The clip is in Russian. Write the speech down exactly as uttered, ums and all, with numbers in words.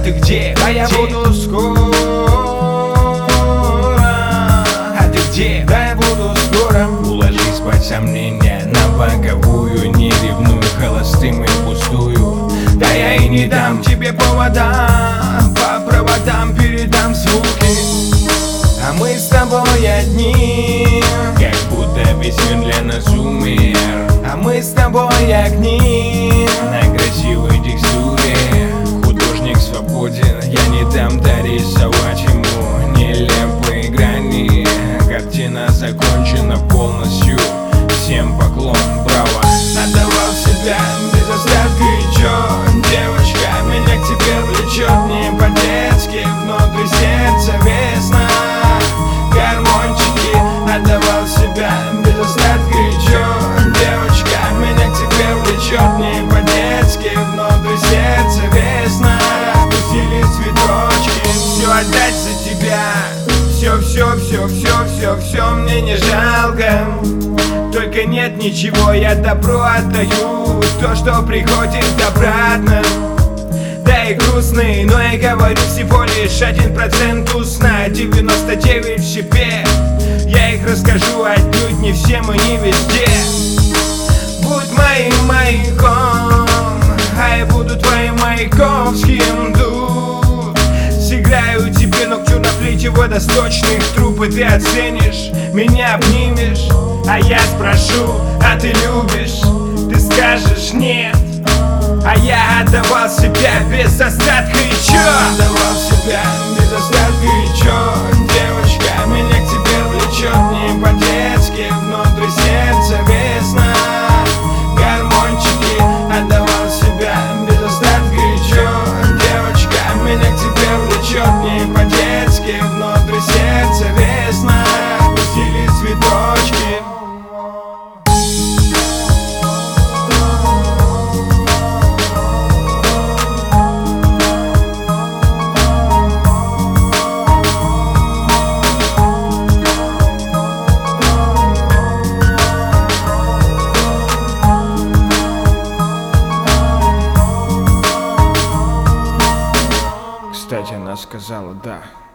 ты где? А я буду скоро. А ты где? Да я буду скоро. Уложись под сомнения на боковую, не ревную холостым и пустую. Да я и не дам тебе повода, по проводам передам звуки. А мы с тобой одни, как будто весь мир для нас умер. а мы с тобой огни На красивой текстуре художник свободен. Я не дам дорисовать ему нелепые грани. Картина закончена полностью. Всем поклон, браво. отдавал себя без остатка. И чё, девочка, меня к тебе влечет не по-детски, внутри сердца весна. Гармончики, отдавал себя без остатка. И чё, девочка, меня к тебе влечет не по-детски, внутри сердца весна. Распустили цветочки, все отдать за тебя. Все, все, все, все, все, все мне не жалко. Только нет ничего, я добро отдаю, то, что приходит обратно. Да и грустный, но я говорю всего лишь один процент устно, девяносто девять в щепе. Я их расскажу отнюдь не всем и не везде. Будь моим маяком, а я буду твоим маяковским. Тут сыграю тебе ногтю на плите водосточных труб, и ты оценишь, меня обнимешь. А я спрошу, а ты любишь? Ты скажешь нет. А я отдавал себя без остатка. И чё? Отдавал себя без остатка. И чё, девочка, меня к тебе влечет не по-детски, внутри сердца весна. Гармончики, отдавал себя без остатка. И чё, девочка, меня к тебе влечет не по-детски, внутри сердца весна. Распустили цветочки. Кстати, она сказала да.